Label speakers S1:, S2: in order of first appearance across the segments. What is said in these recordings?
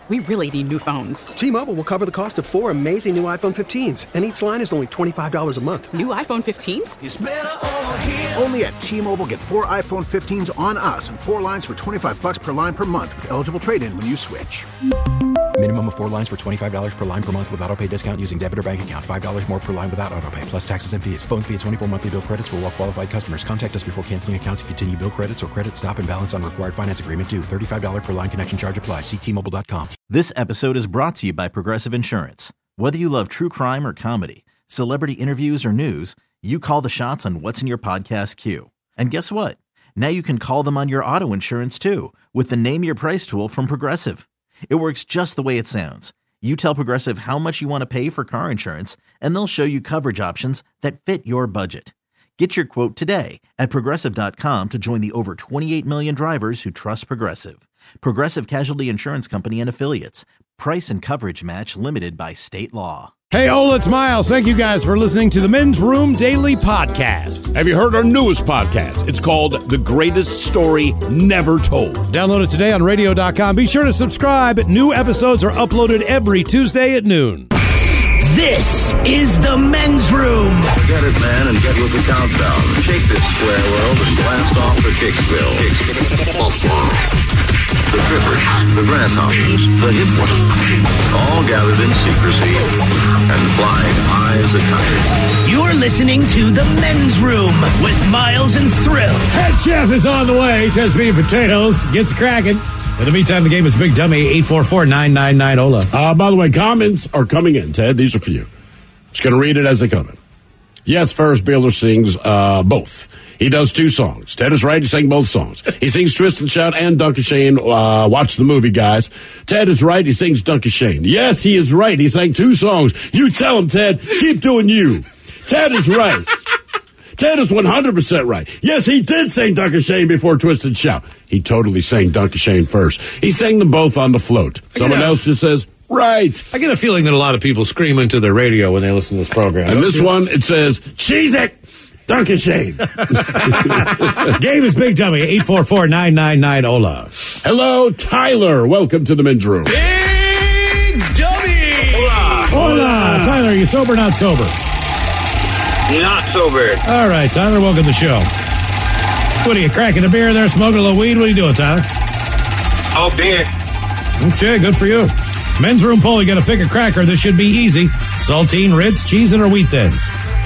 S1: We really need new phones.
S2: T-Mobile will cover the cost of 4 amazing new iPhone 15s, and each line is only $25 a month.
S1: New iPhone 15s?
S3: It's better over here.
S4: Only at T-Mobile, get 4 iPhone 15s on us and 4 lines for $25 per line per month with eligible trade-in when you switch.
S5: Minimum of 4 lines for $25 per line per month with autopay discount using debit or bank account. $5 more per line without autopay, plus taxes and fees. Phone fee at 24 monthly bill credits for well-qualified customers. Contact us before canceling account to continue bill credits or credit stop and balance on required finance agreement due. $35 per line connection charge applies. See T-Mobile.com.
S6: This episode is brought to you by Progressive Insurance. Whether you love true crime or comedy, celebrity interviews or news, you call the shots on what's in your podcast queue. And guess what? Now you can call them on your auto insurance too with the Name Your Price tool from Progressive. It works just the way it sounds. You tell Progressive how much you want to pay for car insurance, and they'll show you coverage options that fit your budget. Get your quote today at Progressive.com to join the over 28 million drivers who trust Progressive. Progressive Casualty Insurance Company and Affiliates. Price and coverage match limited by state law.
S7: Hey, Ola, it's Miles. Thank you guys for listening to the Men's Room Daily Podcast.
S8: Have you heard our newest podcast? It's called The Greatest Story Never Told.
S7: Download it today on radio.com. Be sure to subscribe. New episodes are uploaded every Tuesday at noon.
S9: This is the Men's Room.
S10: Get it, man, and get with the countdown. Shake this square world and blast off for Kicksville. The Trippers, the Grasshoppers, the Hip Ones, all gathered in secrecy and flying high as a kite.
S9: You're listening to the Men's Room with Miles and Thrill.
S7: Head chef is on the way. Test meat and potatoes. Gets cracking. In the meantime, the game is Big Dummy, 844-999-OLA.
S8: By the way, comments are coming in, Ted. These are for you. Just going to read it as they come in. Yes, Ferris Bueller sings both. He does 2 songs. Ted is right. He sang both songs. He sings Twist and Shout and Dunk and Shane. Watch the movie, guys. Ted is right. He sings Dunk and Shane. Yes, he is right. He sang 2 songs. You tell him, Ted. Keep doing you. Ted is right. Ted is 100% right. Yes, he did sing Dunk and Shane before Twist and Shout. He totally sang Dunk and Shane first. He sang them both on the float. Someone else just says, right.
S7: I get a feeling that a lot of people scream into their radio when they listen to this program.
S8: And this one, it says, cheese it, Dunk and Shane.
S7: Game is Big Dummy, 844-999-OLA.
S8: Hello, Tyler. Welcome to the Men's Room.
S3: Big Dummy.
S7: Hola. Tyler, are you sober or not sober?
S11: Not sober.
S7: All right, Tyler, welcome to the show. What are you, cracking a beer there, smoking a little weed? What are you doing, Tyler?
S11: Oh, beer.
S7: Okay, good for you. Men's Room poll, you got to pick a cracker. This should be easy. Saltine, Ritz, cheese-it, or wheat thins?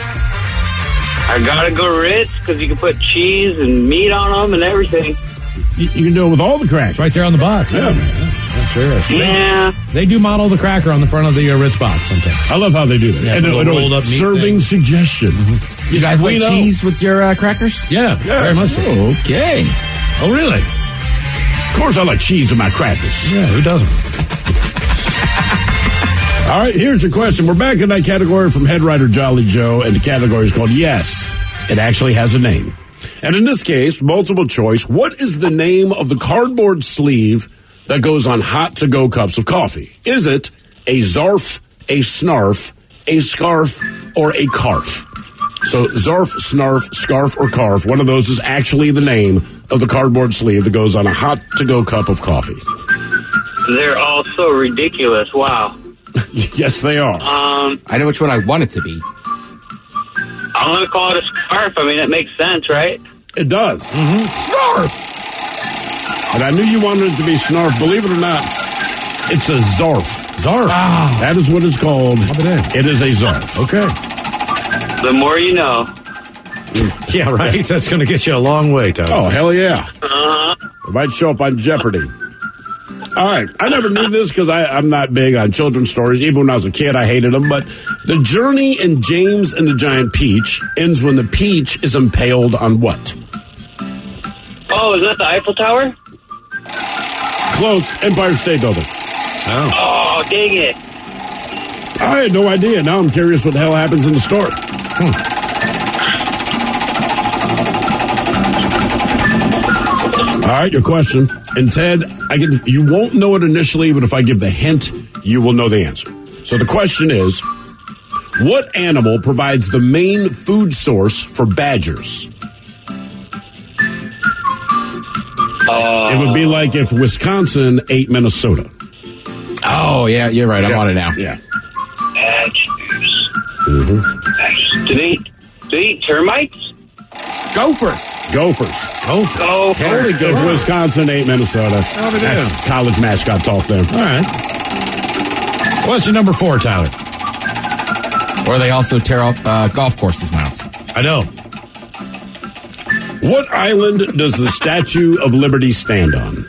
S11: I gotta go Ritz because you can put cheese and meat on them and everything.
S8: You can do it with all the crackers.
S7: Right there on the box. Yeah, sure is.
S11: Yeah.
S7: They do model the cracker on the front of the Ritz box sometimes.
S8: I love how they do that.
S7: Yeah,
S8: and
S7: rolled up meat
S8: serving
S7: thing.
S8: suggestion.
S12: You guys like cheese with your crackers?
S7: Yeah, very much so.
S12: Okay.
S7: Oh, really?
S8: Of course I like cheese with my crackers.
S7: Yeah, who doesn't?
S8: All right, here's your question. We're back in that category from head writer Jolly Joe, and the category is called Yes, It Actually Has a Name. And in this case, multiple choice, what is the name of the cardboard sleeve that goes on hot to-go cups of coffee? Is it a Zarf, a Snarf, a Scarf, or a Carf? So Zarf, Snarf, Scarf, or Carf, one of those is actually the name of the cardboard sleeve that goes on a hot to-go cup of coffee.
S11: They're all so ridiculous. Wow.
S8: Yes, they are.
S12: I know which one I want it to be.
S11: I'm going to call it a scarf. I mean, it makes sense, right?
S8: It does.
S12: Mm-hmm. Snarf!
S8: And I knew you wanted it to be Snarf. Believe it or not, it's a Zarf.
S7: Zarf.
S8: Ah. That is what it's called. It is a Zarf.
S7: Okay.
S11: The more you know.
S7: Yeah, right. That's going to get you a long way, Tyler.
S8: Oh, hell yeah.
S11: Uh-huh.
S8: It might show up on Jeopardy. All right. I never knew this because I'm not big on children's stories. Even when I was a kid, I hated them. But the journey in James and the Giant Peach ends when the peach is impaled on what?
S11: Oh, is that the Eiffel Tower?
S8: Close. Empire State Building.
S11: Oh, dang it.
S8: I had no idea. Now I'm curious what the hell happens in the story. All right, your question. And Ted, you won't know it initially, but if I give the hint, you will know the answer. So the question is, what animal provides the main food source for badgers? It would be like if Wisconsin ate Minnesota.
S12: Oh, yeah, you're right. I'm on it now.
S8: Yeah.
S11: Badgers.
S8: Mm-hmm.
S11: Do they eat termites?
S12: Gophers.
S8: Go. Very good. Wisconsin, 8 Minnesota. That's college mascot talk there.
S7: All right. Question number 4, Tyler.
S12: Or they also tear up golf courses, Miles.
S7: I know.
S8: What island does the Statue of Liberty stand on?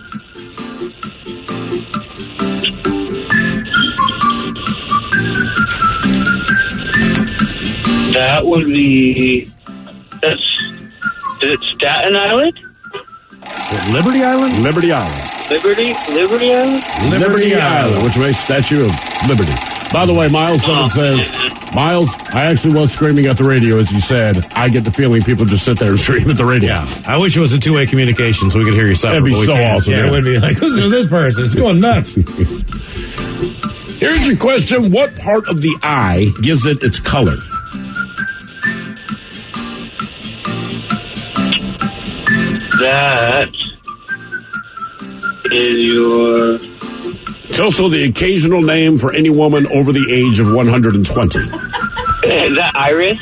S11: That would be... Is it Staten Island?
S7: Liberty Island?
S8: Liberty Island.
S11: Liberty Island?
S8: Liberty Island, which makes Statue of Liberty. By the way, Miles someone says, Miles, I actually was screaming at the radio as you said. I get the feeling people just sit there and scream at the radio.
S7: Yeah. I wish it was a two-way communication so we could hear you suffer.
S8: That'd be so awesome.
S7: Yeah, it would be like, listen to this person. It's going nuts.
S8: Here's your question. What part of the eye gives it its color?
S11: That is your...
S8: It's also the occasional name for any woman over the age of 120.
S11: Is that Iris?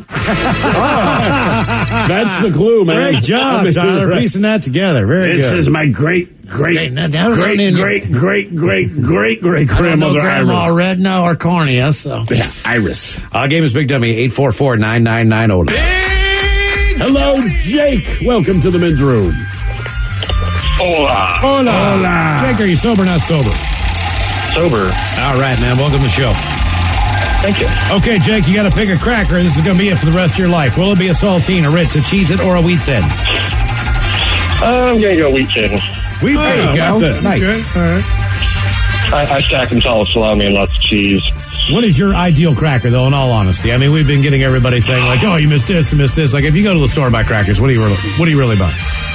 S8: That's the clue, man.
S7: Great job, Tyler, piecing that together. Very
S8: this
S7: good.
S8: This is my great grandmother
S7: Grandma
S8: Iris.
S7: Redna or Cornea, so.
S8: Yeah, Iris.
S7: Game is Big Dummy, 844-999-OLA.
S8: Hello, Jake. Welcome to the men's room.
S11: Hola.
S7: Jake, are you sober or not sober?
S11: Sober.
S7: All right, man. Welcome to the show.
S11: Thank you.
S7: Okay, Jake, you got to pick a cracker. This is going to be it for the rest of your life. Will it be a saltine, a Ritz, a Cheez-It, or a Wheat Thin?
S11: I'm going to go Wheat Thin.
S7: Wheat Thin. Nice.
S11: Okay. All right. I stack them solid salami and lots of cheese.
S7: What is your ideal cracker, though, in all honesty? I mean, we've been getting everybody saying, like, oh, you missed this, you missed this. Like, if you go to the store and buy crackers, what do you really buy?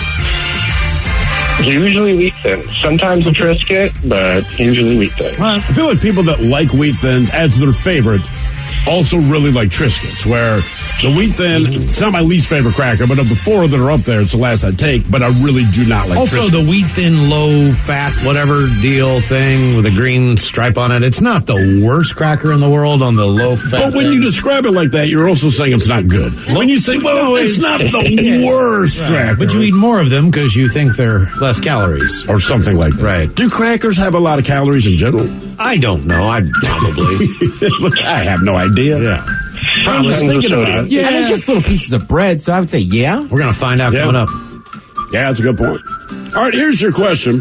S11: Usually Wheat Thin. Sometimes a Triscuit, but usually Wheat Thin.
S8: I feel like people that like Wheat Thins as their favorite also really like Triscuits, where the Wheat Thin, it's not my least favorite cracker, but of the 4 that are up there, it's the last I'd take, but I really do not like
S7: also,
S8: Triscuits.
S7: the Wheat Thin, low-fat, whatever deal thing with a green stripe on it, it's not the worst cracker in the world on the low-fat
S8: But when you describe it like that, you're also saying it's not good. When you say, well, it's not the worst cracker.
S7: But you eat more of them because you think they're less calories.
S8: Or something like that.
S7: Right.
S8: Do crackers have a lot of calories in general?
S7: I don't know. I'd probably.
S8: I have no idea.
S7: Yeah.
S8: I was thinking about it.
S12: Yeah, and it's just little pieces of bread, so I would say yeah.
S7: We're going to find out coming up.
S8: Yeah, that's a good point. All right, here's your question.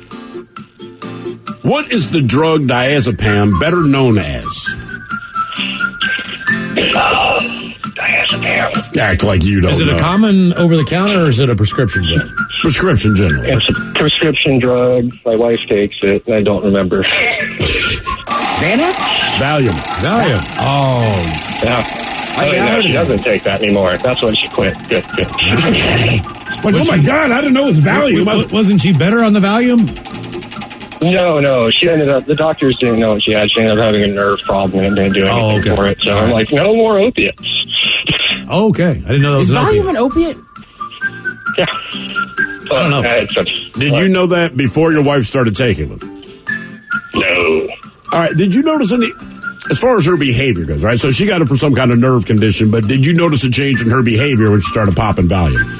S8: What is the drug diazepam better known as?
S11: Diazepam.
S8: Act like you don't know.
S7: Is it a common over-the-counter or is it a prescription drug?
S8: Prescription generally.
S11: It's a prescription drug. My wife takes it, and I don't remember.
S12: Xanax?
S8: Valium.
S12: Oh.
S11: Yeah. She doesn't take that anymore. That's when she quit. Good.
S8: Like, oh my God, I didn't know it was Valium.
S7: Wasn't she better on the Valium?
S11: No. She ended up, the doctors didn't know what she had. She ended up having a nerve problem and didn't do anything for it. So I'm like, no more opiates.
S7: Oh, okay. I didn't know that was
S12: Is
S7: an
S12: Valium
S7: opiate.
S12: an opiate?
S11: Yeah.
S7: I don't know.
S8: Did you know that before your wife started taking them?
S11: No.
S8: All right, did you notice any, as far as her behavior goes, right? So she got it for some kind of nerve condition, but did you notice a change in her behavior when she started popping Valium?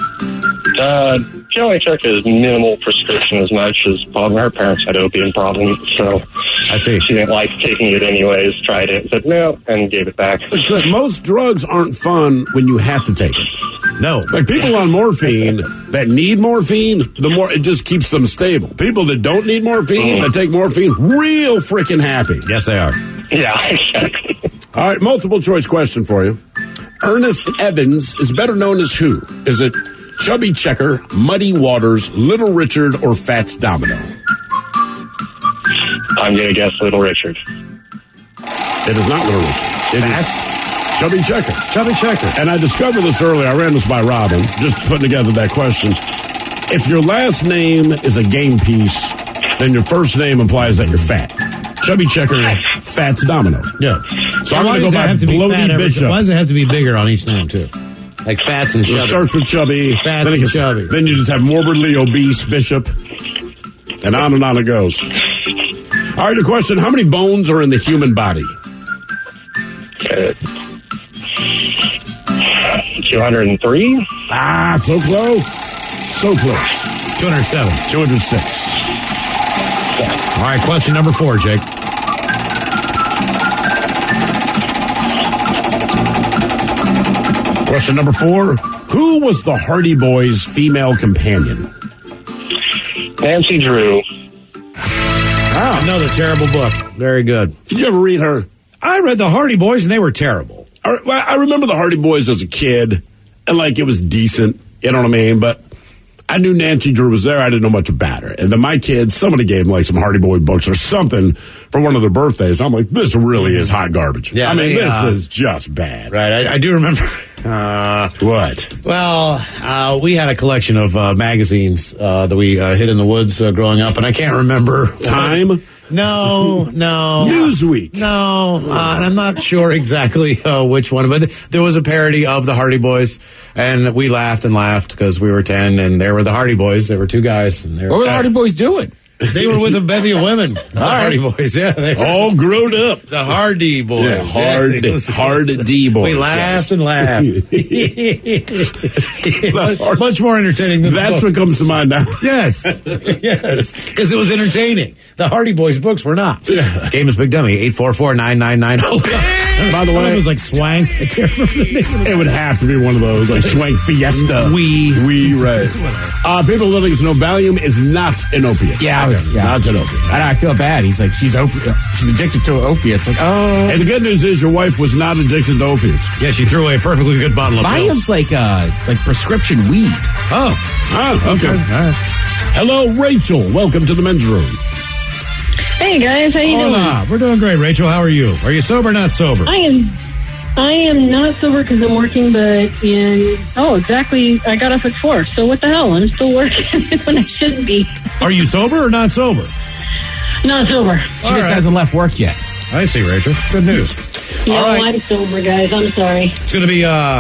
S11: She only took a minimal prescription as much as her parents had opium problems, so
S7: I see.
S11: She didn't like taking it anyways, tried it, said no, and gave it back.
S8: Except most drugs aren't fun when you have to take it.
S7: No.
S8: Like people on morphine that need morphine, the more it just keeps them stable. People that don't need morphine, that take morphine, real freaking happy.
S7: Yes, they are.
S11: Yeah, exactly.
S8: All right, multiple choice question for you. Ernest Evans is better known as who? Is it Chubby Checker, Muddy Waters, Little Richard, or Fats Domino?
S11: I'm going to guess Little Richard.
S8: It is not Little Richard. It is Chubby Checker.
S7: Chubby Checker.
S8: And I discovered this earlier. I ran this by Robin, just putting together that question. If your last name is a game piece, then your first name implies that you're fat. Chubby Checker, Fats Domino.
S7: Yeah.
S8: So I'm going to go by Bloody Bishop.
S7: Why does it have to be bigger on each name, too? Like Fats and Chubby.
S8: It starts with Chubby.
S7: Fats and Chubby.
S8: Then you just have morbidly obese Bishop. And on it goes. All right, the question, how many bones are in the human body?
S11: 203?
S8: Ah, so close. So close.
S7: 207.
S8: 206.
S7: All right, question number 4, Jake.
S8: Question number 4. Who was the Hardy Boys' female companion?
S11: Nancy Drew.
S7: Oh, another terrible book. Very good.
S8: Did you ever read her?
S7: I read the Hardy Boys, and they were terrible.
S8: I remember the Hardy Boys as a kid, and like it was decent, you know what I mean? But I knew Nancy Drew was there. I didn't know much about her. And then my kids, somebody gave them like some Hardy Boy books or something for one of their birthdays. I'm like, this really is hot garbage.
S7: Yeah,
S8: I mean, this is just bad.
S7: Right, I do remember.
S8: What?
S7: Well, we had a collection of magazines that we hid in the woods growing up, and I can't remember.
S8: Time?
S7: No.
S8: Newsweek?
S7: No, and I'm not sure exactly which one, but there was a parody of the Hardy Boys, and we laughed and laughed because we were 10, and there were the Hardy Boys. There were 2 guys. And
S12: What were the Hardy Boys doing?
S7: They were with a bevy of women. The Hardy Boys, yeah. They were
S8: all grown up.
S7: The Hardy Boys.
S8: Yeah, hard D Boys.
S7: We laughed and laughed. Much more entertaining than
S8: That's what comes to mind now.
S7: Yes. Because it was entertaining. The Hardy Boys books were not. Yeah. Game is Big Dummy, 844-999.
S8: By the way,
S7: it was like Swank. I can't remember the name.
S8: It would have to be one of those, like Swank Fiesta.
S7: We,
S8: right. People letting us know Valium is not an opiate.
S12: Yeah.
S8: Not an opiate.
S12: I feel bad. He's like, she's addicted to opiates. Like, oh.
S8: And the good news is your wife was not addicted to opiates.
S7: Yeah, she threw away a perfectly good bottle of pills.
S12: Valium's like prescription weed.
S7: Oh,
S8: okay.
S7: All right.
S8: Hello, Rachel. Welcome to the men's room.
S13: Hey guys, how you doing?
S7: We're doing great, Rachel. How are you? Are you sober or not sober?
S13: I am not sober because I'm working, but exactly. I got off at 4. So what the hell? I'm still working when I shouldn't be.
S7: Are you sober or not sober?
S13: Not sober.
S12: She just hasn't left work yet.
S7: I see, Rachel. Good news.
S13: No,
S7: All right.
S13: I'm sober, guys. I'm sorry.
S7: It's gonna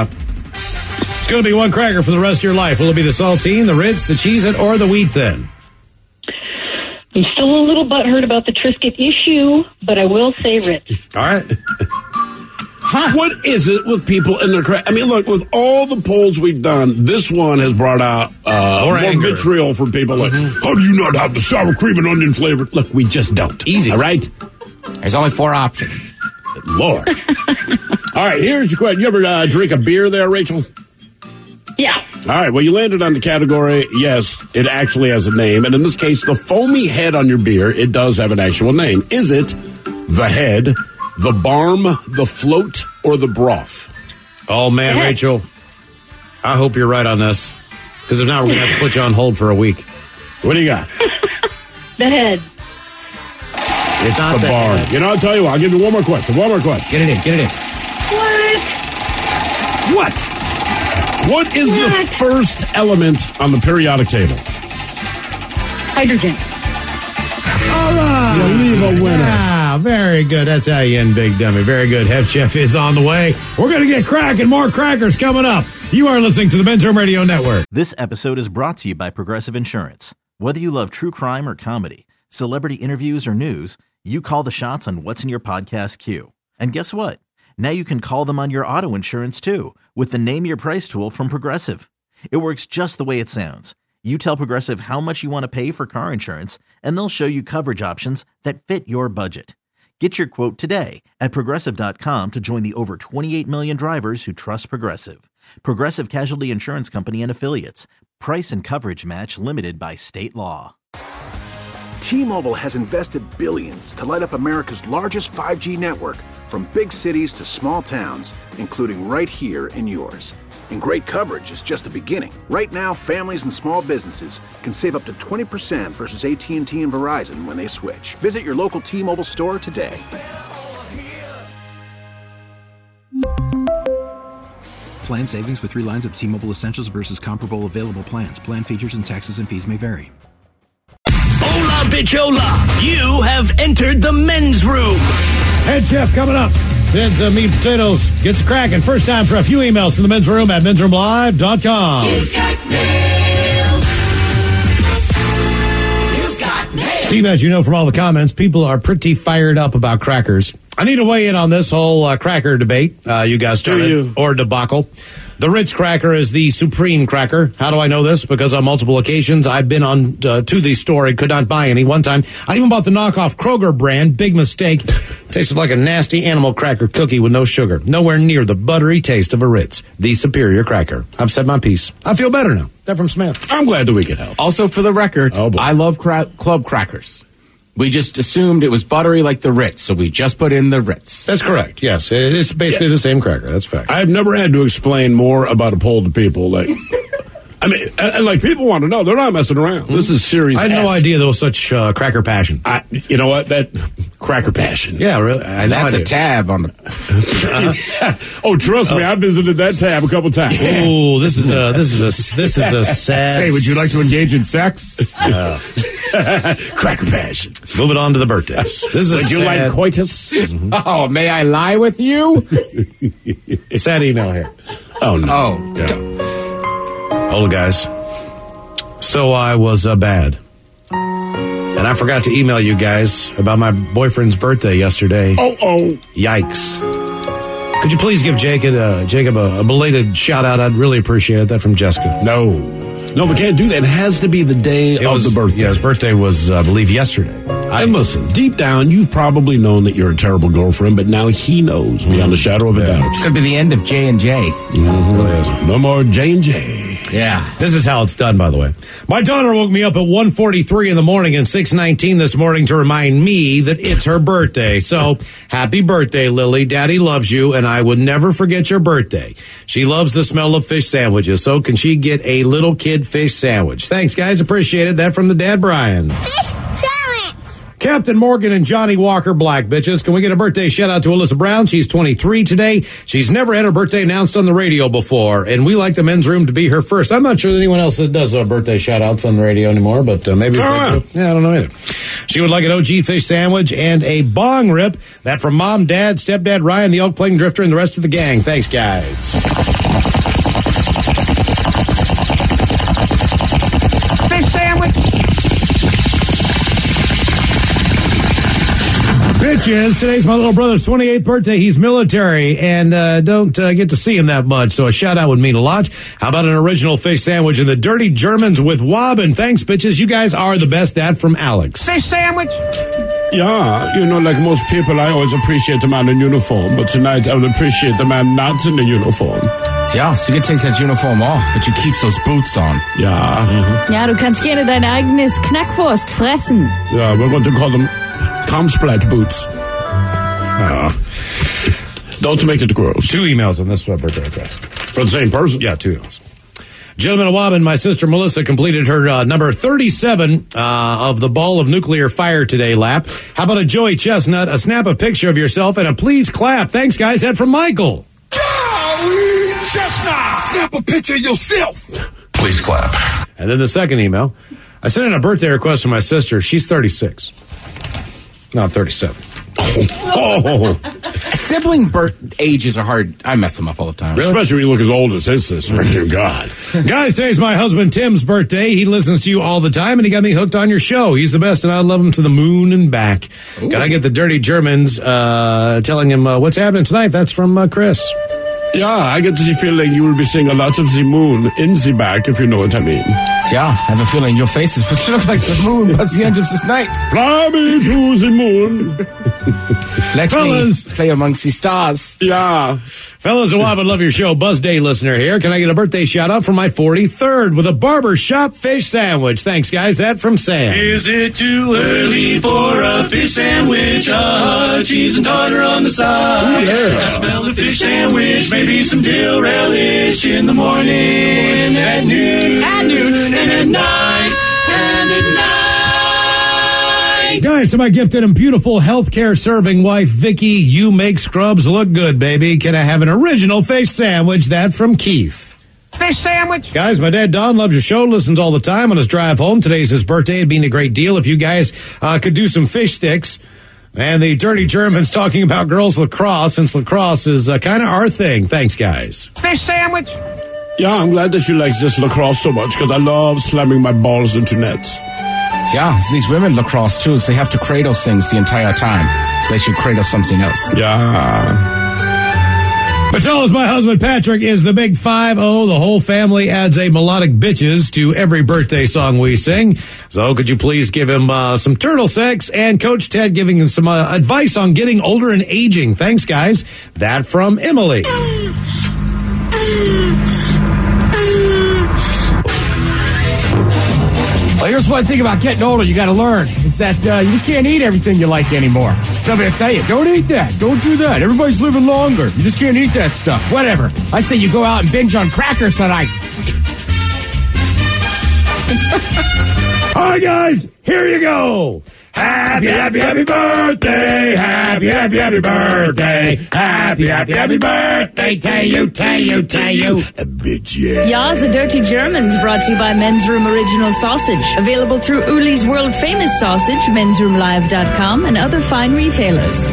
S7: be one cracker for the rest of your life. Will it be the saltine, the Ritz, the Cheez-It, or the Wheat Thin?
S13: I'm still a little butthurt about the Triscuit issue, but I will say Ritz.
S7: All right.
S8: What is it with people in their crack? I mean, look, with all the polls we've done, this one has brought out more vitriol from people. Like, how do you not have the sour cream and onion flavor? Look, we just don't.
S12: Easy.
S8: All right?
S12: There's only 4 options.
S8: Lord. All right, here's your question. You ever drink a beer there, Rachel?
S13: Yeah.
S8: All right, well, you landed on the category, yes, it actually has a name. And in this case, the foamy head on your beer, it does have an actual name. Is it the head, the barm, the float, or the broth?
S7: Oh, man, Rachel, I hope you're right on this. Because if not, we're going to have to put you on hold for a week.
S8: What do you got?
S13: The head.
S8: It's
S7: not
S8: the barm.
S7: head.
S8: You know, I'll tell you what, I'll give you one more question.
S12: Get it in.
S8: What? What is the first element on the periodic table?
S13: Hydrogen.
S7: All right.
S8: You leave a winner.
S7: Ah, very good. That's how you end Big Dummy. Very good. Hef Chef is on the way. We're going to get cracking. More crackers coming up. You are listening to the Men's Room Radio Network.
S6: This episode is brought to you by Progressive Insurance. Whether you love true crime or comedy, celebrity interviews or news, you call the shots on what's in your podcast queue. And guess what? Now you can call them on your auto insurance too with the Name Your Price tool from Progressive. It works just the way it sounds. You tell Progressive how much you want to pay for car insurance, and they'll show you coverage options that fit your budget. Get your quote today at Progressive.com to join the over 28 million drivers who trust Progressive. Progressive Casualty Insurance Company and Affiliates. Price and coverage match limited by state law.
S4: T-Mobile has invested billions to light up America's largest 5G network, from big cities to small towns, including right here in yours. And great coverage is just the beginning. Right now, families and small businesses can save up to 20% versus AT&T and Verizon when they switch. Visit your local T-Mobile store today.
S5: Plan savings with 3 lines of T-Mobile Essentials versus comparable available plans. Plan features and taxes and fees may vary.
S9: Hola, bichola. You have entered the men's room.
S7: Head Chef coming up. Ted's Meat and Potatoes gets cracking. First time for a few emails from the men's room at mensroomlive.com.
S3: You've got mail. You've got mail.
S7: Steve, as you know from all the comments, people are pretty fired up about crackers. I need to weigh in on this whole cracker debate you guys started, or debacle. The Ritz cracker is the supreme cracker. How do I know this? Because on multiple occasions, I've been on to the store and could not buy any. One time, I even bought the knockoff Kroger brand. Big mistake. Tasted like a nasty animal cracker cookie with no sugar. Nowhere near the buttery taste of a Ritz, the superior cracker. I've said my piece. I feel better now. That from Smith.
S8: I'm glad that we could help.
S12: Also, for the record, I love club crackers. We just assumed it was buttery like the Ritz, so we just put in the Ritz.
S7: That's correct. Yes, it's basically the same cracker. That's fact.
S8: I've never had to explain more about a poll to people. Like, I mean, and like people want to know. They're not messing around. This is serious.
S7: I had no idea there was such cracker passion.
S8: You know what? That cracker passion.
S7: Yeah, really.
S12: That's a tab on the.
S8: Oh, trust me, I visited that tab a couple times.
S7: Oh, this is a sad.
S12: Say, would you like to engage in sex?
S8: Cracker passion.
S7: Moving on to the birthdays. This is
S8: would you like coitus?
S12: Mm-hmm. Oh, may I lie with you?
S7: It's that email here.
S8: Oh no.
S12: Oh.
S7: Yeah. Hold it, guys. So I was bad. And I forgot to email you guys about my boyfriend's birthday yesterday.
S8: Oh.
S7: Yikes. Could you please give Jacob a belated shout out? I'd really appreciate that from Jessica.
S8: No, we can't do that. It has to be the day of the birthday.
S7: Yeah, his birthday was, I believe, yesterday.
S8: And listen, deep down, you've probably known that you're a terrible girlfriend, but now he knows beyond a shadow of a doubt.
S12: It's going to be the end of J&J.
S8: Mm-hmm. No more J&J.
S12: Yeah.
S7: This is how it's done, by the way. My daughter woke me up at 1:43 in the morning and 6:19 this morning to remind me that it's her birthday. So, happy birthday, Lily. Daddy loves you, and I would never forget your birthday. She loves the smell of fish sandwiches, so can she get a little kid fish sandwich? Thanks, guys. Appreciate it. That from the dad, Brian.
S14: Fish sandwich.
S7: Captain Morgan and Johnny Walker, black bitches. Can we get a birthday shout out to Alyssa Brown? She's 23 today. She's never had her birthday announced on the radio before, and we like the men's room to be her first. I'm not sure that anyone else that does birthday shout outs on the radio anymore, but maybe. Yeah, I don't know either. She would like an OG fish sandwich and a bong rip. That from Mom, Dad, Stepdad, Ryan, the Elk Plain Drifter, and the rest of the gang. Thanks, guys.
S14: Fish sandwich.
S7: Bitches, today's my little brother's 28th birthday. He's military and don't get to see him that much, so a shout out would mean a lot. How about an original fish sandwich and the Dirty Germans with Wobbin? Thanks, bitches. You guys are the best. That from Alex.
S14: Fish sandwich.
S8: Yeah, like most people, I always appreciate the man in uniform, but tonight I would appreciate the man not in the uniform.
S12: Ja, so you take that uniform off, but you keep those boots on.
S8: Ja.
S15: Ja, du kannst gerne dein eigenes Knackwurst fressen.
S8: Yeah, we're going to call them Comsplat boots. Don't make it gross.
S7: 2 emails on this birthday request.
S8: For the same person?
S7: Yeah, 2 emails. Gentlemen of Wobbin, my sister Melissa completed her number 37 of the Ball of Nuclear Fire Today lap. How about a Joey Chestnut, a snap a picture of yourself, and a please clap. Thanks, guys. That from Michael.
S3: Joey Chestnut, snap a picture of yourself.
S10: Please clap.
S7: And then the second email. I sent in a birthday request to my sister. She's 36. Not 37.
S12: Sibling birth ages are hard. I mess them up all the time.
S8: Really? Especially when you look as old as his sister. Dear God.
S7: Guys, today's my husband Tim's birthday. He listens to you all the time, and he got me hooked on your show. He's the best, and I love him to the moon and back. Ooh. Can I get the Dirty Germans telling him what's happening tonight? That's from Chris.
S8: Yeah, I get the feeling you will be seeing a lot of the moon in the back, if you know what I mean.
S12: Yeah, I have a feeling your faces look like the moon at the end of this night.
S8: Fly me to the moon.
S12: Let fellas, me play amongst the stars.
S8: Yeah.
S7: Fellas, I love your show. Buzz Day listener here. Can I get a birthday shout out for my 43rd with a barbershop fish sandwich? Thanks, guys. That from Sam.
S3: Is it too early for a fish sandwich? Cheese and tartar on the side.
S8: Ooh, yeah.
S3: I smell the fish sandwich. Maybe some dill relish in the morning, at noon, and at night, and at night.
S7: Guys, to my gifted and beautiful healthcare serving wife, Vicky, you make scrubs look good, baby. Can I have an original fish sandwich? That from Keith.
S14: Fish sandwich.
S7: Guys, my dad, Don, loves your show, listens all the time on his drive home. Today's his birthday. It'd be a great deal if you guys could do some fish sticks. And the Dirty Germans talking about girls lacrosse, since lacrosse is kind of our thing. Thanks, guys.
S14: Fish sandwich.
S8: Yeah, I'm glad that you like this lacrosse so much, because I love slamming my balls into nets.
S12: Yeah, these women lacrosse too, so they have to cradle things the entire time. So they should cradle something else.
S8: Yeah.
S7: Patella's my husband Patrick is the big 5-0. The whole family adds a melodic bitches to every birthday song we sing. So could you please give him some turtle sex and Coach Ted giving him some advice on getting older and aging. Thanks, guys. That from Emily.
S16: Well, here's one thing about getting older you got to learn is that you just can't eat everything you like anymore. Somebody will tell you, don't eat that, don't do that. Everybody's living longer. You just can't eat that stuff. Whatever. I say you go out and binge on crackers tonight.
S7: All right, guys, here you go. Happy, happy, happy birthday. Happy, happy, happy birthday. Happy, happy, happy birthday to you, to you, to you.
S8: A bitch, yeah.
S15: Ya's a Dirty Germans brought to you by Men's Room Original Sausage. Available through Uli's World Famous Sausage, mensroomlive.com, and other fine retailers.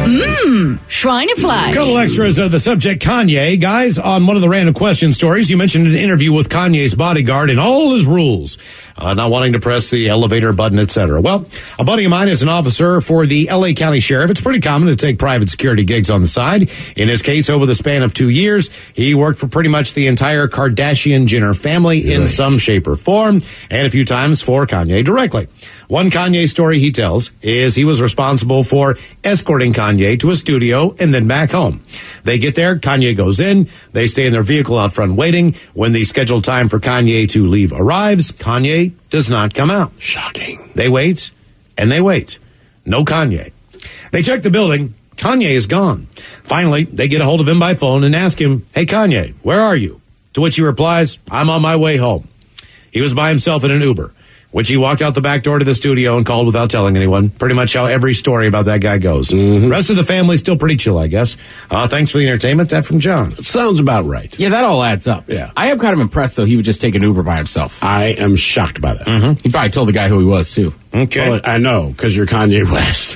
S15: Schweinefleisch.
S7: Couple extras of the subject Kanye. Guys, on one of the random question stories, you mentioned an interview with Kanye's bodyguard and all his rules. Not wanting to press the elevator button, etc. Well, a buddy of mine is an officer for the L.A. County Sheriff. It's pretty common to take private security gigs on the side. In his case, over the span of 2 years, he worked for pretty much the entire Kardashian-Jenner family in some shape or form, and a few times for Kanye directly. One Kanye story he tells is he was responsible for escorting Kanye to a studio and then back home. They get there, Kanye goes in, they stay in their vehicle out front waiting. When the scheduled time for Kanye to leave arrives, Kanye does not come out.
S8: Shocking.
S7: They wait, and they wait. No Kanye. They check the building. Kanye is gone. Finally, they get a hold of him by phone and ask him, "Hey, Kanye, where are you?" To which he replies, "I'm on my way home." He was by himself in an Uber, which he walked out the back door to the studio and called without telling anyone. Pretty much how every story about that guy goes. Rest of the family's still pretty chill, I guess. Thanks for the entertainment. That from John.
S8: Sounds about right.
S12: Yeah, that all adds up.
S8: Yeah.
S12: I am kind of impressed, though, he would just take an Uber by himself.
S8: I am shocked by that.
S12: He probably told the guy who he was, too.
S7: Okay.
S8: Well, I know, because you're Kanye West.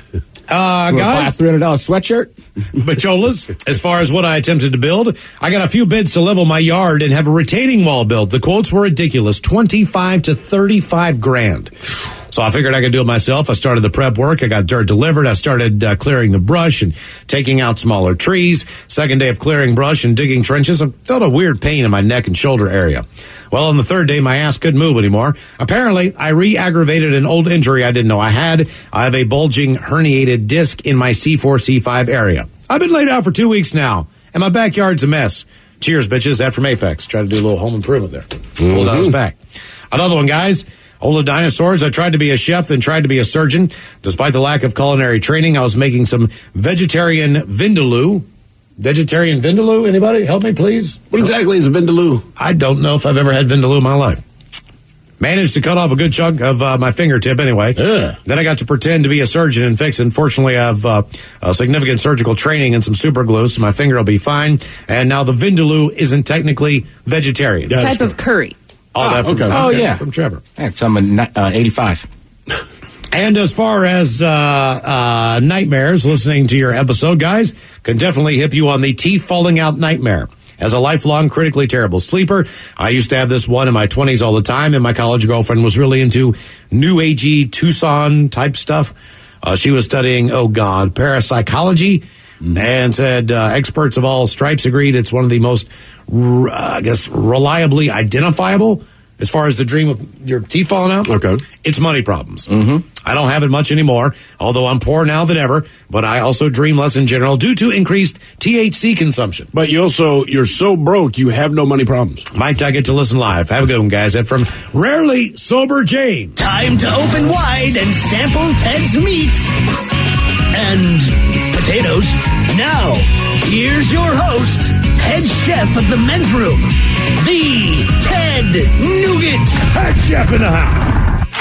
S7: Guys,
S12: $300 sweatshirt.
S7: Bacholas, as far as what I attempted to build, I got a few bids to level my yard and have a retaining wall built. The quotes were ridiculous, 25 to 35 grand. So I figured I could do it myself. I started the prep work. I got dirt delivered. I started clearing the brush and taking out smaller trees. Second day of clearing brush and digging trenches, I felt a weird pain in my neck and shoulder area. Well, on the third day, my ass couldn't move anymore. Apparently, I re-aggravated an old injury I didn't know I had. I have a bulging herniated disc in my C4, C5 area. I've been laid out for 2 weeks now, and my backyard's a mess. Cheers, bitches. That from Apex. Try to do a little home improvement there. Pulled out his back. Another one, guys. Old dinosaurs. I tried to be a chef, then tried to be a surgeon. Despite the lack of culinary training, I was making some vegetarian vindaloo. Vegetarian vindaloo? Anybody? Help me, please.
S8: What exactly is a vindaloo?
S7: I don't know if I've ever had vindaloo in my life. Managed to cut off a good chunk of my fingertip anyway. Then I got to pretend to be a surgeon and fix it. Fortunately, I have a significant surgical training and some super glue, so my finger will be fine. And now the vindaloo isn't technically vegetarian.
S15: It's a type of curry.
S7: From Trevor.
S12: That's some 85.
S7: And as far as nightmares, listening to your episode, guys, can definitely hip you on the teeth falling out nightmare. As a lifelong critically terrible sleeper, I used to have this one in my 20s all the time, and my college girlfriend was really into new agey Tucson type stuff. She was studying, parapsychology, and said experts of all stripes agreed it's one of the most, reliably identifiable as far as the dream of your teeth falling out.
S8: Okay.
S7: It's money problems. I don't have it much anymore, although I'm poorer now than ever, but I also dream less in general due to increased THC consumption.
S8: But you're so broke, you have no money problems.
S7: Might I get to listen live? Have a good one, guys. That from Rarely Sober James.
S9: Time to open wide and sample Ted's meat and potatoes. Now, here's your host, head chef of the men's room, the Ted Nugent.
S7: Head chef in the house.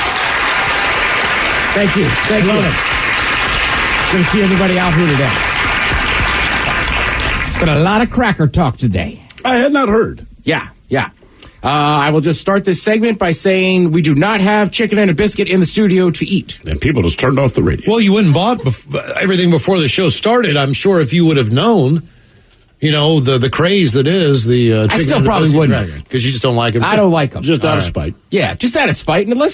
S16: Thank you. Thank you. Good to see everybody out here today. It's been a lot of cracker talk today.
S8: I had not heard.
S12: Yeah. I will just start this segment by saying we do not have chicken and a biscuit in the studio to eat.
S8: And people just turned off the radio.
S7: Well, you went and bought everything before the show started. I'm sure if you would have known, the craze that is the chicken.
S12: I still probably wouldn't,
S7: because you just don't like them.
S12: I don't like them.
S8: Just out of spite.
S12: Yeah, just out of spite. And listen,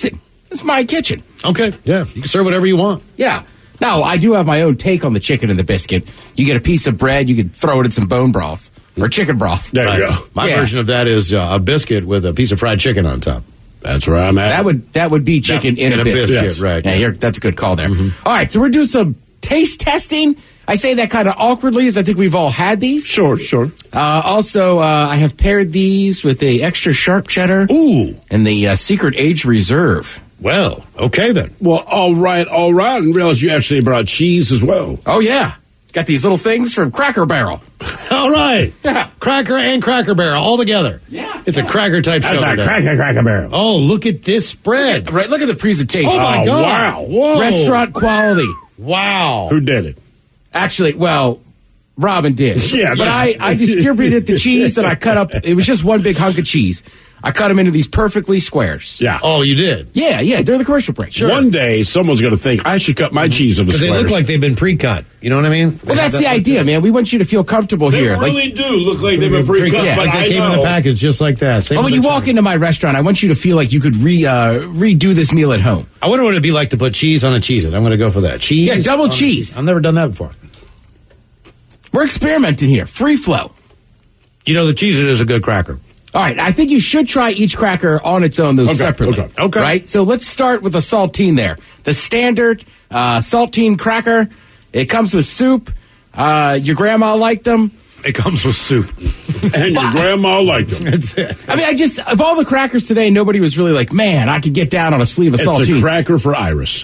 S12: It's my kitchen.
S7: Okay, yeah. You can serve whatever you want.
S12: Yeah. Now, I do have my own take on the chicken and the biscuit. You get a piece of bread, you could throw it in some bone broth or chicken broth.
S8: There you go.
S7: My version of that is a biscuit with a piece of fried chicken on top.
S8: That's where I'm at.
S12: That would be chicken in a biscuit.
S7: Yes. Right.
S12: Yeah, that's a good call there. All right, so we're doing some taste testing. I say that kind of awkwardly, as I think we've all had these.
S8: Sure.
S12: Also, I have paired these with a extra sharp cheddar.
S7: Ooh.
S12: And the Secret Age Reserve.
S7: Well, okay then.
S8: Well, all right. I didn't realize you actually brought cheese as well.
S12: Oh, yeah. Got these little things from Cracker Barrel.
S7: All right.
S12: Yeah.
S7: Cracker and Cracker Barrel all together.
S12: Yeah.
S7: It's a cracker type show.
S8: That's a Cracker Barrel.
S7: Oh, look at this spread.
S12: Right, look at the presentation.
S7: Oh, my God.
S8: Wow.
S7: Whoa.
S12: Restaurant quality.
S7: Wow.
S8: Who did it?
S12: Actually, well, Robin did.
S8: Yeah,
S12: but I distributed the cheese and I cut up. It was just one big hunk of cheese. I cut them into these perfectly squares.
S8: Yeah.
S7: Oh, you did?
S12: Yeah, during the commercial break.
S8: Sure. One day, someone's going to think, I should cut my cheese into squares.
S7: They look like they've been pre-cut. You know what I mean?
S12: Well, that's the idea, man. We want you to feel comfortable here.
S8: They really do look like they've been pre-cut.
S12: Yeah.
S8: But
S7: Like they came in the package just like that. Same
S12: when you walk into my restaurant, I want you to feel like you could redo this meal at home.
S7: I wonder what it'd be like to put cheese on a Cheez-It. I'm going to go for that. Cheese?
S12: Yeah, double cheese.
S7: I've never done that before.
S12: We're experimenting here. Free flow.
S7: You know, the Cheez-It is a good cracker.
S12: All right, I think you should try each cracker on its own, though, separately.
S8: Okay.
S12: Right? So let's start with the saltine there. The standard saltine cracker. It comes with soup. Your grandma liked them.
S7: It comes with soup.
S8: And your grandma liked them.
S7: That's it.
S12: I mean, of all the crackers today, nobody was really like, man, I could get down on a sleeve of saltine.
S8: It's a cracker for Iris.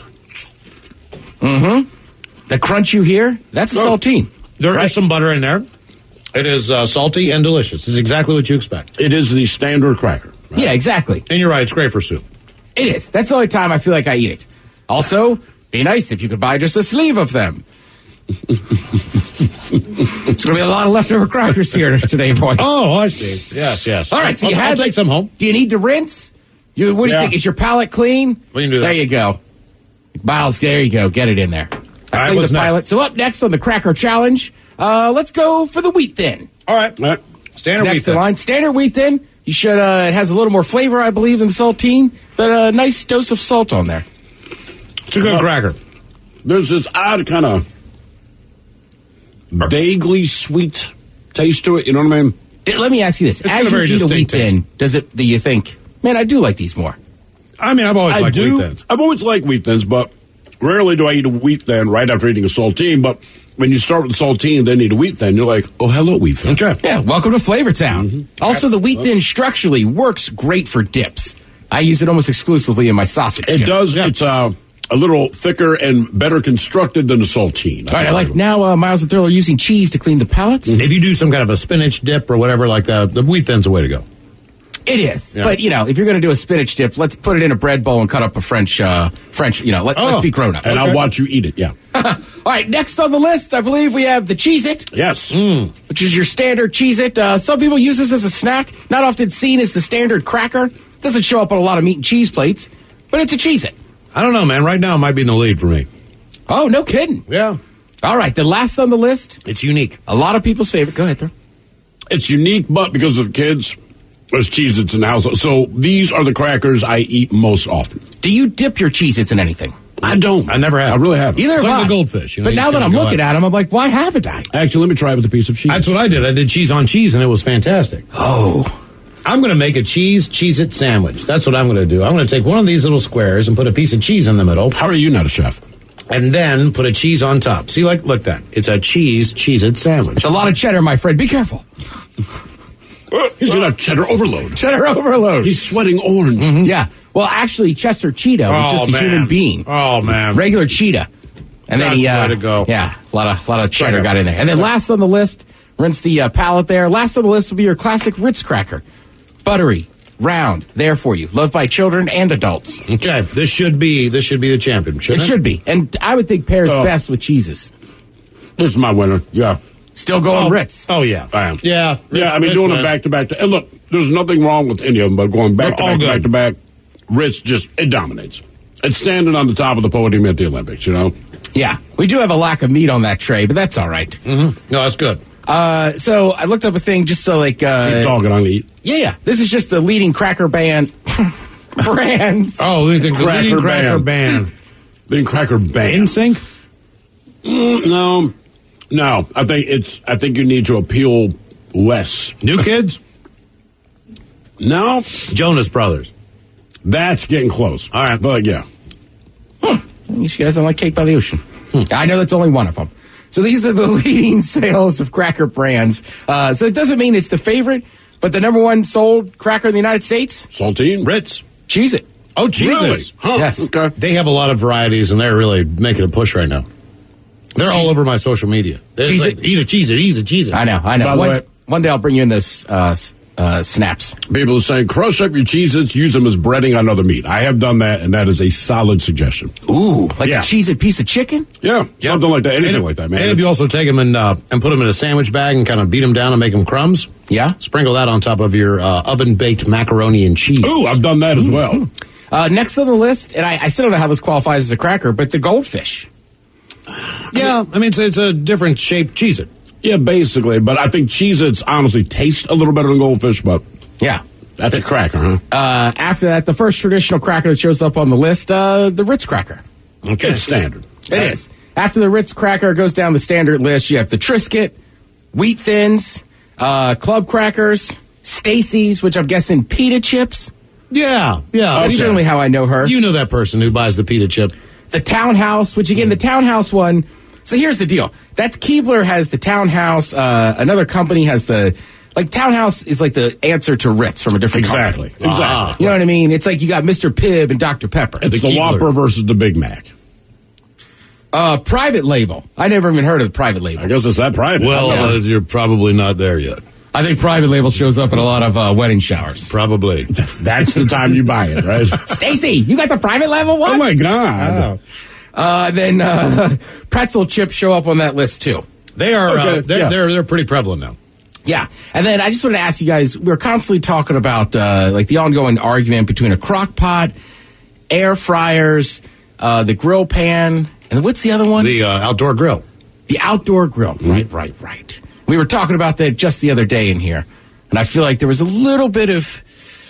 S12: The crunch you hear, that's a saltine.
S7: There is some butter in there. It is salty and delicious. It's exactly what you expect.
S8: It is the standard cracker.
S12: Right? Yeah, exactly.
S7: And you're right, it's great for soup.
S12: It is. That's the only time I feel like I eat it. Also, be nice if you could buy just a sleeve of them. There's going to be a lot of leftover crackers here today, boys.
S7: Oh, I see. Yes.
S12: All right, so
S7: I'll take some home.
S12: Do you need to rinse? What do you think? Is your palate clean?
S7: We can do that.
S12: There you go. Miles, there you go. Get it in there. I cleaned the pilot. So up next on the Cracker Challenge, let's go for the wheat thin.
S7: All right. Standard wheat thin.
S12: Line. Standard wheat thin. You should. It has a little more flavor, I believe, than saltine, but a nice dose of salt on there.
S7: It's a good cracker.
S8: There's this odd kind of vaguely sweet taste to it. You know what I mean?
S12: Let me ask you this: as you eat a wheat thin, do you think, man, I do like these more?
S7: I mean, I've always liked wheat thins.
S8: I've always liked wheat thins, but rarely do I eat a wheat thin right after eating a saltine. But when you start with saltine, then eat a wheat thin, you're like, oh, hello, wheat thin.
S7: Okay.
S12: Yeah, welcome to Flavor Town. Also, the wheat thin structurally works great for dips. I use it almost exclusively in my sausage dip.
S8: It does. Yeah. It's a little thicker and better constructed than a saltine.
S12: All right, I like now Miles and Thriller using cheese to clean the palates.
S7: If you do some kind of a spinach dip or whatever like that, the wheat thin's the way to go.
S12: It is. Yeah. But, if you're going to do a spinach dip, let's put it in a bread bowl and cut up a French, let's be grown-ups.
S8: And I'll watch you eat it, yeah.
S12: All right, next on the list, I believe we have the Cheez-It.
S8: Yes.
S12: Which is your standard Cheez-It. Some people use this as a snack. Not often seen as the standard cracker. Doesn't show up on a lot of meat and cheese plates, but it's a Cheez-It.
S7: I don't know, man. Right now, it might be in the lead for me.
S12: Oh, no kidding.
S7: Yeah.
S12: All right, the last on the list.
S7: It's unique.
S12: A lot of people's favorite. Go ahead, Thor.
S8: It's unique, but because of the kids, there's Cheez-Its in the house. So these are the crackers I eat most often.
S12: Do you dip your Cheez-Its in anything?
S8: I don't.
S7: I never have.
S8: I really haven't.
S12: Either
S7: it's
S12: have
S7: like
S12: I.
S7: the goldfish.
S12: But now that I'm looking at them, I'm like, why haven't I?
S8: Actually, let me try it with a piece of cheese.
S7: That's what I did. I did cheese on cheese, and it was fantastic.
S12: Oh.
S7: I'm going to make a Cheez-It sandwich. That's what I'm going to do. I'm going to take one of these little squares and put a piece of cheese in the middle.
S8: How are you not a chef?
S7: And then put a cheese on top. See, look that. It's a Cheez-It sandwich.
S12: It's a lot of cheddar, my friend. Be careful.
S8: He's going to have cheddar overload.
S12: Cheddar overload.
S8: He's sweating orange.
S12: Mm-hmm. Yeah. Well, actually, Chester Cheeto is just a human being.
S7: Oh, man.
S12: Regular Cheetah. And then
S7: That's the way to go.
S12: Yeah, a lot of cheddar got in there. And then last on the list, rinse the palate there. Last on the list will be your classic Ritz cracker. Buttery, round, there for you. Loved by children and adults.
S7: Okay, this should be the champion, shouldn't it?
S12: It should be. And I would think pairs best with cheeses.
S8: This is my winner, yeah.
S12: Still going Ritz.
S7: Oh, yeah.
S8: I am.
S7: Yeah.
S8: Yeah, I mean, doing it back-to-back. And look, there's nothing wrong with any of them, but going back-to-back, Ritz it dominates. It's standing on the top of the podium at the Olympics,
S12: Yeah, we do have a lack of meat on that tray, but that's all right.
S7: Mm-hmm. No, that's good.
S12: So I looked up a thing just so
S8: keep talking, I'll eat.
S12: Yeah. This is just the leading cracker band. brands.
S7: Oh, the leading cracker band.
S8: Leading cracker band.
S7: NSYNC?
S8: No. I think you need to appeal less.
S7: New Kids?
S8: No.
S7: Jonas Brothers.
S8: That's getting close.
S7: All right.
S8: But yeah.
S12: You guys don't like Cake by the Ocean. I know that's only one of them. So these are the leading sales of cracker brands. So it doesn't mean it's the favorite, but the number one sold cracker in the United States?
S8: Saltine?
S7: Ritz.
S12: Cheez-It.
S7: Oh, Cheez-Its.
S8: Really? Huh.
S12: Yes.
S8: Okay.
S7: They have a lot of varieties, and they're really making a push right now. They're all over my social media.
S12: Cheez-It.
S7: Eat a Cheez-It, eat a Cheez-It.
S12: I know.
S8: By the way,
S12: one day I'll bring you in this snaps.
S8: people are saying, crush up your Cheez-Its, use them as breading on other meat. I have done that, and that is a solid suggestion.
S12: Ooh, like a Cheez-It piece of chicken?
S8: Yeah, something like that. Anything like that, man.
S7: And if you also take them and put them in a sandwich bag and kind of beat them down and make them crumbs, sprinkle that on top of your oven-baked macaroni and cheese.
S8: Ooh, I've done that as well.
S12: Next on the list, and I still don't know how this qualifies as a cracker, but the Goldfish.
S7: Yeah, I mean, it's a different shaped Cheez-It.
S8: Yeah, basically. But I think Cheez-Its honestly taste a little better than Goldfish, but
S12: yeah.
S8: That's a cracker, huh?
S12: After that, the first traditional cracker that shows up on the list, the Ritz cracker.
S8: Okay. It's standard.
S12: It is. After the Ritz cracker goes down the standard list, you have the Triscuit, Wheat Thins, Club Crackers, Stacy's, which I'm guessing pita chips.
S7: Yeah.
S12: That's generally how I know her.
S7: You know that person who buys the pita chip.
S12: The Townhouse, which again, the Townhouse one. So here's the deal. That's Keebler has the Townhouse. Another company has the... Like, Townhouse is like the answer to Ritz from a different company.
S8: Exactly.
S12: You know what I mean? It's like you got Mr. Pibb and Dr. Pepper.
S8: It's the Whopper versus the Big Mac.
S12: Private label. I never even heard of the private label.
S8: I guess it's that private.
S7: Well, you're probably not there yet.
S12: I think private label shows up at a lot of wedding showers.
S7: Probably.
S8: That's the time you buy it, right?
S12: Stacy, you got the private label one?
S8: Oh, my God.
S12: Then pretzel chips show up on that list, too.
S7: They are, they're pretty prevalent now.
S12: Yeah. And then I just wanted to ask you guys, we're constantly talking about like the ongoing argument between a crock pot, air fryers, the grill pan, and what's the other one?
S7: The outdoor grill.
S12: The outdoor grill. Mm-hmm. Right. We were talking about that just the other day in here. And I feel like there was a little bit of,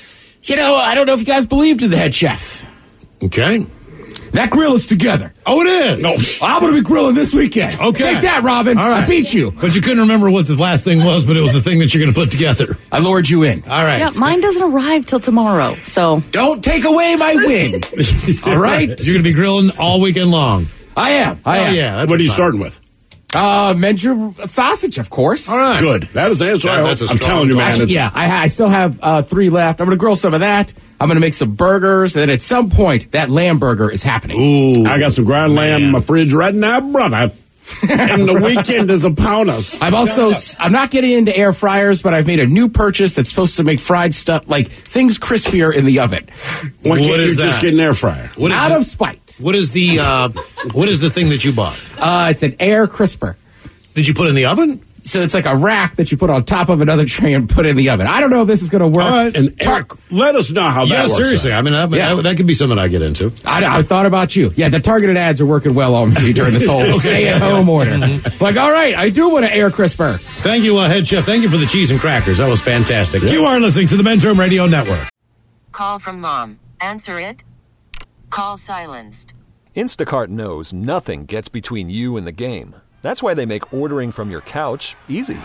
S12: I don't know if you guys believed in the head chef.
S7: Okay.
S12: That grill is together.
S7: Oh, it is?
S12: No. I'm going to be grilling this weekend.
S7: Okay.
S12: Take that, Robin.
S7: All right.
S12: I beat you.
S7: But you couldn't remember what the last thing was, but it was the thing that you're going to put together.
S12: I lured you in.
S7: All right.
S15: Yeah, mine doesn't arrive till tomorrow, so.
S12: Don't take away my win. All right?
S7: You're going to be grilling all weekend long.
S12: I am.
S7: Yeah.
S8: What are you starting with?
S12: Men's sausage, of course.
S8: All right. Good. That is the answer. I'm telling you, man.
S12: Actually, I still have 3 left. I'm going to grill some of that. I'm going to make some burgers, and then at some point, that lamb burger is happening.
S8: Ooh. I got some ground lamb in my fridge right now, brother. And the weekend is upon us.
S12: I'm not getting into air fryers, but I've made a new purchase that's supposed to make fried stuff, like things crispier in the oven.
S8: Why can't you just get an air fryer?
S12: Out of spite.
S7: What is the thing that you bought?
S12: It's an air crisper.
S7: Did you put in the oven?
S12: So it's like a rack that you put on top of another tray and put in the oven. I don't know if this is going to work.
S8: All right. And let us know how that works.
S7: Yeah, seriously. I mean, that could be something I get into.
S12: I thought about you. Yeah, the targeted ads are working well on me during this whole stay-at-home order. Like, all right, I do want an air crisper.
S7: Thank you, Head Chef. Thank you for the cheese and crackers. That was fantastic. You are listening to the Men's Room Radio Network.
S17: Call from mom. Answer it. Call silenced.
S18: Instacart knows nothing gets between you and the game. That's why they make ordering from your couch easy.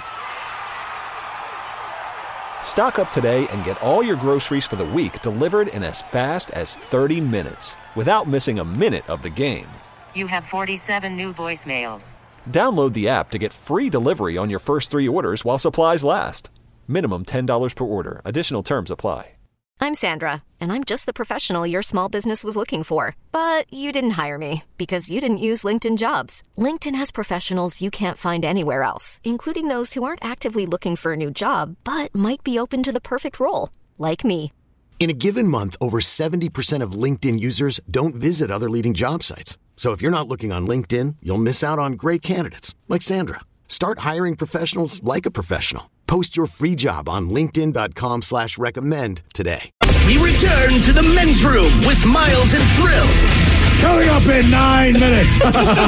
S18: Stock up today and get all your groceries for the week delivered in as fast as 30 minutes without missing a minute of the game.
S17: You have 47 new voicemails.
S18: Download the app to get free delivery on your first 3 orders while supplies last. Minimum $10 per order. Additional terms apply.
S19: I'm Sandra, and I'm just the professional your small business was looking for. But you didn't hire me because you didn't use LinkedIn Jobs. LinkedIn has professionals you can't find anywhere else, including those who aren't actively looking for a new job, but might be open to the perfect role, like me.
S20: In a given month, over 70% of LinkedIn users don't visit other leading job sites. So if you're not looking on LinkedIn, you'll miss out on great candidates like Sandra. Start hiring professionals like a professional. Post your free job on linkedin.com/recommend today.
S9: We return to the men's room with Miles and Thrill.
S7: Coming up in 9 minutes.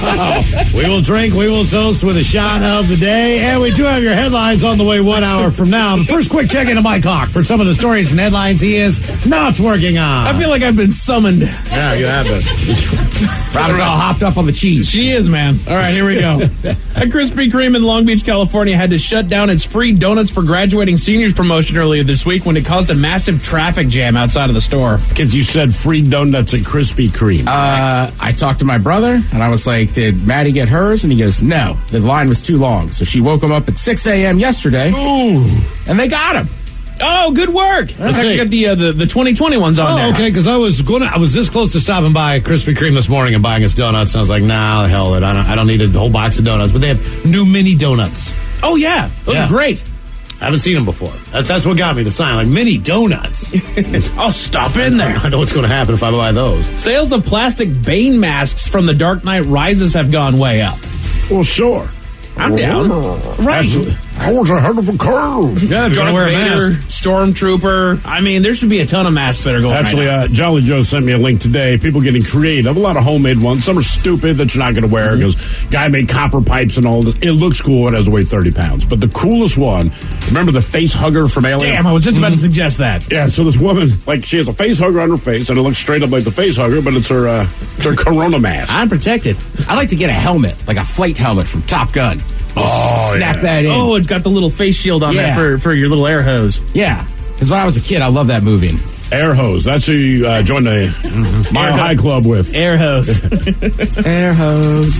S7: We will drink, we will toast with a shot of the day, and we do have your headlines on the way 1 hour from now. But first, quick check into Mike Hawk for some of the stories and headlines he is not working on.
S2: I feel like I've been summoned.
S7: Yeah, you have been.
S12: Robin's all hopped up on the cheese.
S2: She is, man. All right, here we go. A Krispy Kreme in Long Beach, California had to shut down its free donuts for graduating seniors promotion earlier this week when it caused a massive traffic jam outside of the store.
S8: Because you said free donuts at Krispy Kreme.
S12: I talked to my brother, and I was like, did Maddie get hers? And he goes, no, the line was too long. So she woke him up at 6 a.m. yesterday, and they got him.
S2: Oh, good work. Let's actually got the 2020 ones on there.
S7: Okay, because I was this close to stopping by Krispy Kreme this morning and buying us donuts, and I was like, nah, the hell with it. I don't need a whole box of donuts. But they have new mini donuts.
S2: Oh, yeah. Those are great.
S7: I haven't seen them before. That's what got me, the sign, like mini donuts.
S2: I'll stop in there.
S7: I know what's going to happen if I buy those.
S2: Sales of plastic Bane masks from The Dark Knight Rises have gone way up.
S8: Well, sure.
S2: I'm down. Right.
S8: Absolutely. I was ahead of a curve.
S7: Yeah, if you're
S2: Darth
S7: wear a
S2: Vader,
S7: mask.
S2: Stormtrooper. I mean, there should be a ton of masks that are going
S8: Actually,
S2: right now.
S8: Jolly Joe sent me a link today. People getting creative. A lot of homemade ones. Some are stupid that you're not going to wear because guy made copper pipes and all this. It looks cool. It has to weigh 30 pounds. But the coolest one, remember the face hugger from Alien?
S2: Damn, I was just about to suggest that.
S8: Yeah, so this woman, like, she has a face hugger on her face, and it looks straight up like the face hugger, but it's her Corona mask.
S2: I'm protected.
S12: I'd like to get a helmet, like a flight helmet from Top Gun. Snap that in.
S2: Oh, it's got the little face shield on there for your little air hose.
S12: Yeah, because when I was a kid, I loved that movie.
S8: Air hose. That's who you joined the Mile High Club with.
S2: Air hose.
S12: Air hose.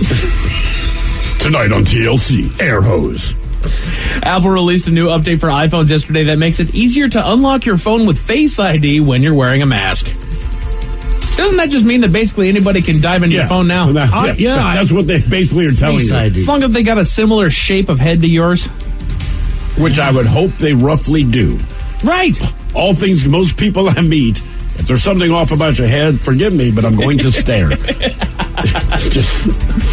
S8: Tonight on TLC, air hose.
S2: Apple released a new update for iPhones yesterday that makes it easier to unlock your phone with Face ID when you're wearing a mask. Doesn't that just mean that basically anybody can dive into your phone now?
S8: So that's what they basically are telling you.
S2: As long as they got a similar shape of head to yours.
S8: Which I would hope they roughly do.
S2: Right.
S8: All things, most people I meet, if there's something off about your head, forgive me, but I'm going to stare. It's just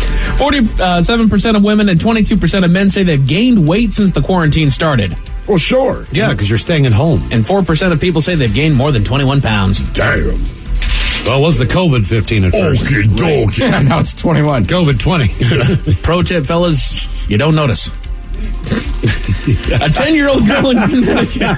S2: 47% of women and 22% of men say they've gained weight since the quarantine started.
S8: Well, sure.
S7: Yeah, because you're staying at home.
S2: And 4% of people say they've gained more than 21 pounds.
S8: Damn.
S7: Well, it was the COVID 15 at first.
S8: Okay, dog.
S12: Yeah, now it's 21.
S7: COVID 20.
S2: Pro tip, fellas, you don't notice. A 10-year-old girl in Connecticut.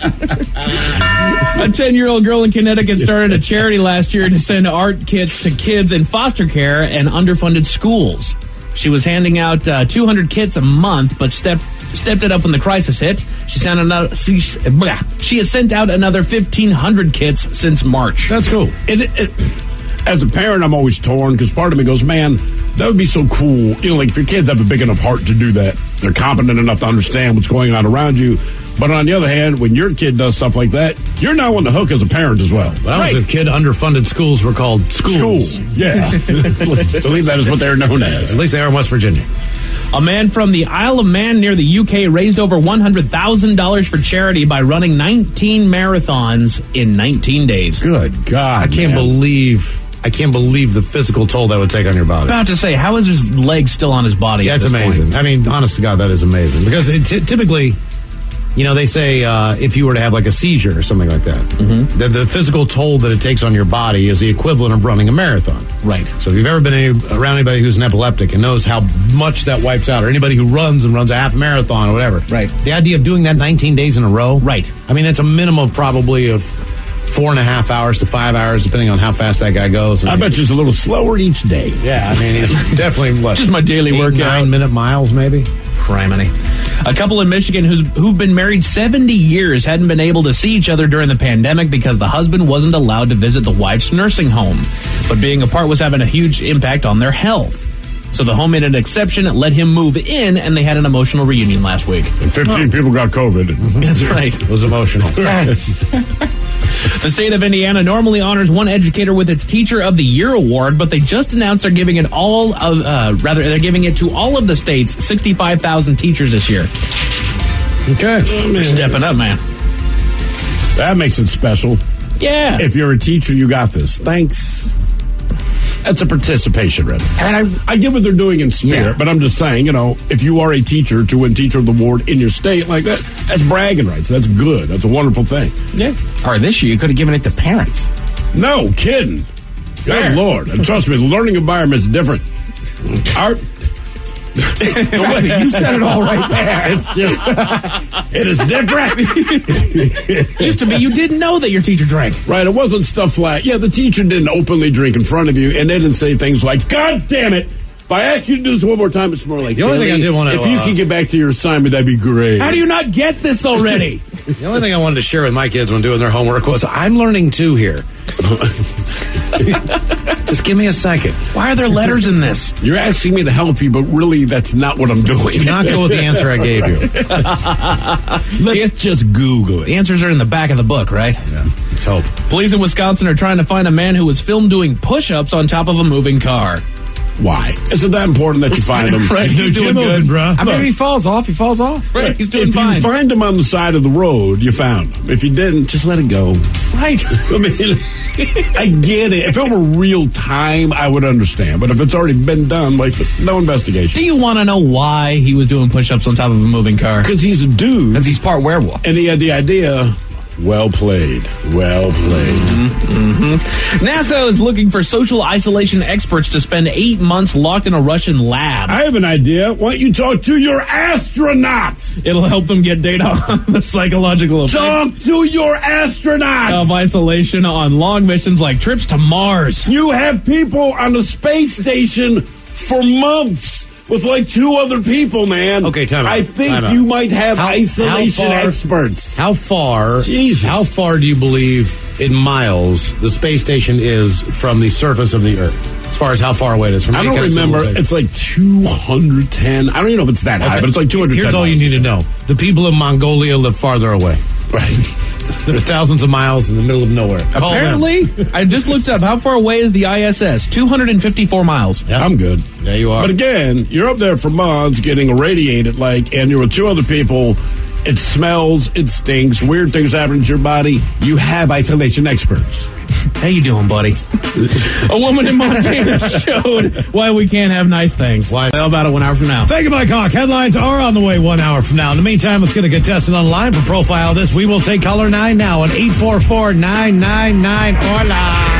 S2: A 10-year-old girl in Connecticut started a charity last year to send art kits to kids in foster care and underfunded schools. She was handing out 200 kits a month, but stepped it up when the crisis hit. She has sent out another 1,500 kits since March.
S8: That's cool. As a parent, I'm always torn because part of me goes, man, that would be so cool. You know, like if your kids have a big enough heart to do that, they're competent enough to understand what's going on around you. But on the other hand, when your kid does stuff like that, you're now on the hook as a parent as well.
S7: When I was a kid, underfunded schools were called schools.
S8: Yeah. I believe that is what they're known as.
S7: At least they are in West Virginia.
S2: A man from the Isle of Man near the UK raised over $100,000 for charity by running 19 marathons in 19 days.
S8: Good God.
S7: I can't believe the physical toll that would take on your body.
S2: About to say, how is his leg still on his body?
S7: Yeah, it's amazing.
S2: Point?
S7: I mean, honest to God, that is amazing. Because typically, you know, they say if you were to have like a seizure or something like that, the physical toll that it takes on your body is the equivalent of running a marathon.
S2: Right.
S7: So if you've ever been around anybody who's an epileptic and knows how much that wipes out, or anybody who runs a half marathon or whatever.
S2: Right.
S7: The idea of doing that 19 days in a row.
S2: Right.
S7: I mean, that's a minimum probably of 4.5 hours to 5 hours, depending on how fast that guy goes.
S8: I bet you it's a little slower each day.
S7: Yeah, I mean, he's definitely
S2: just my daily workout.
S7: 9-minute miles, maybe.
S2: Criminy. A couple in Michigan who've been married 70 years hadn't been able to see each other during the pandemic because the husband wasn't allowed to visit the wife's nursing home. But being apart was having a huge impact on their health. So the home made an exception, let him move in, and they had an emotional reunion last week.
S8: And 15 people got COVID.
S2: That's right.
S7: It was emotional.
S2: The state of Indiana normally honors one educator with its Teacher of the Year award, but they just announced they're giving it they're giving it to all of the state's 65,000 teachers this year.
S8: Okay.
S2: They're stepping up, man.
S8: That makes it special.
S2: Yeah.
S8: If you're a teacher, you got this. Thanks. That's a participation rating. And I get what they're doing in spirit, but I'm just saying, you know, if you are a teacher to win Teacher of the Award in your state like that, that's bragging rights. That's good. That's a wonderful thing.
S2: Yeah.
S12: Or this year, you could have given it to parents.
S8: No kidding. Good Lord. And trust me, the learning environment's different. Art.
S16: Trust me, you said it all right there.
S8: It's just, it is different.
S2: Used to be you didn't know that your teacher drank.
S8: Right, it wasn't stuff like, the teacher didn't openly drink in front of you, and they didn't say things like, God damn it, if I ask you to do this one more time, it's more like,
S7: the only thing I did want to,
S8: if you could get back to your assignment, that'd be great.
S2: How do you not get this already?
S7: The only thing I wanted to share with my kids when doing their homework was, I'm learning too here. Just give me a second.
S2: Why are there letters in this?
S8: You're asking me to help you, but really, that's not what I'm doing.
S7: Do not go with the answer I gave you.
S8: Let's just Google it.
S2: The answers are in the back of the book, right?
S7: Yeah. Let's hope.
S2: Police in Wisconsin are trying to find a man who was filmed doing push-ups on top of a moving car.
S8: Why? Is it that important that you find him?
S2: Right, he's doing good,
S7: bro.
S16: I mean, if he falls off, he falls off.
S2: Right, he's doing
S8: if
S2: fine.
S8: If you find him on the side of the road, you found him. If you didn't, just let it go.
S2: Right.
S8: I mean, I get it. If it were real time, I would understand. But if it's already been done, like, no investigation.
S2: Do you want to know why he was doing push-ups on top of a moving car?
S8: Because he's a dude.
S16: Because he's part werewolf.
S8: And he had the idea. Well played. Well played.
S2: Mm-hmm. NASA is looking for social isolation experts to spend 8 months locked in a Russian lab.
S8: I have an idea. Why don't you talk to your astronauts?
S2: It'll help them get data on the psychological effects
S8: Talk to your astronauts
S2: of isolation on long missions like trips to Mars.
S8: You have people on the space station for months with like 2 other people, man.
S7: Okay, time out.
S8: I think
S7: Time out.
S8: you might have isolation experts.
S7: How far?
S8: Jesus.
S7: How far do you believe in miles the space station is from the surface of the Earth? As far as how far away it is from
S8: I
S7: any
S8: don't
S7: kind of
S8: remember.
S7: civilization?
S8: It's like 210. I don't even know if it's that high, but it's like 210.
S7: Here's all you need to know. The people of Mongolia live farther away.
S8: Right.
S7: They're thousands of miles in the middle of nowhere.
S2: Apparently, I just looked up how far away is the ISS. 254 miles.
S7: Yeah.
S8: I'm good.
S7: Yeah, you are.
S8: But again, you're up there for months getting irradiated, and you're with 2 other people. It smells, it stinks, weird things happen to your body. You have isolation experts.
S2: How you doing, buddy? A woman in Montana showed why we can't have nice things.
S7: Why?
S2: How about it 1 hour from now?
S7: Thank you, Mike Hawk. Headlines are on the way 1 hour from now. In the meantime, let's get a contestant on the line for Profile This. We will take caller 9 now at 844-999. Hola.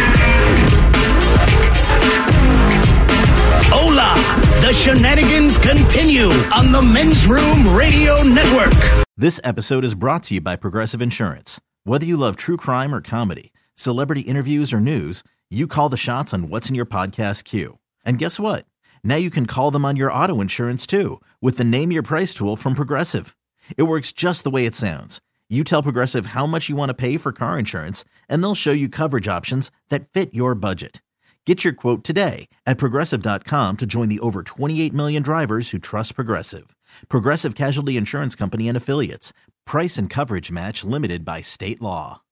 S9: Hola! The shenanigans continue on the Men's Room Radio Network.
S6: This episode is brought to you by Progressive Insurance. Whether you love true crime or comedy, celebrity interviews or news, you call the shots on what's in your podcast queue. And guess what? Now you can call them on your auto insurance too with the Name Your Price tool from Progressive. It works just the way it sounds. You tell Progressive how much you want to pay for car insurance, and they'll show you coverage options that fit your budget. Get your quote today at Progressive.com to join the over 28 million drivers who trust Progressive. Progressive Casualty Insurance Company and Affiliates. Price and coverage match limited by state law.